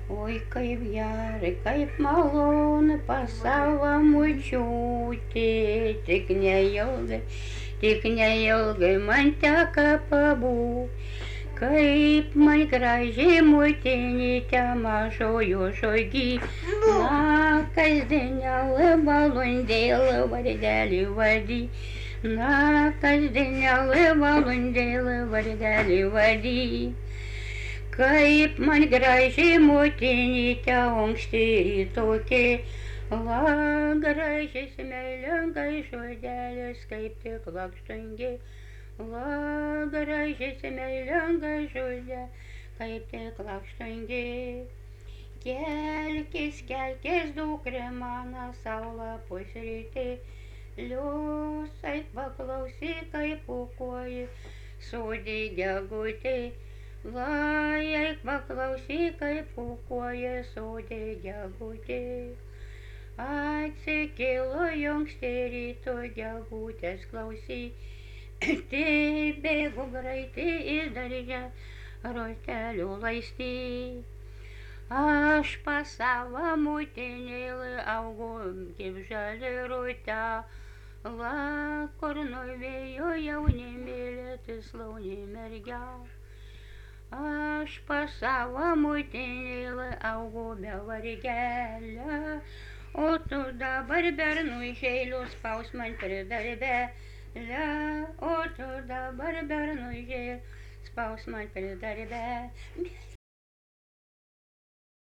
Oi, kaip gerai, kaip malonu pas savo močiutę, tik neilgai man teka pabūti. Kaip man gražiai motinytė mažojo žogy, na, kasdienėlį valandėlį vardelį vady, na, kasdienėlį valandėlį vardelį vady. Kaip man gražiai motinytė anksti rytokė, la gražiai smėlingai žodelis kaip tik lakštingė, la gražiai smėlingai žodė kaip tik lakštingė. Kelkis, dukrė mano saulė pusrytė, liusai paklausyk, kaip pukuoji sodė gegutė. Lai eik paklausyk, kaip pukuoja sodė gegutė. Atsikėlo anksti ryto gegutės klausyk, tai bėgu greitai į daržą rotelių laistį. Aš pas savo motinėlį augu kaip žali rūta, la kur nuėjo jaunimėlė, tislaunė mergia. Aš pas savo motinėlį augu be vargelę, o tu dabar bernų išeilių spaus man prie darbelę, o tu dabar bernų išeilių spaus man prie darbelę.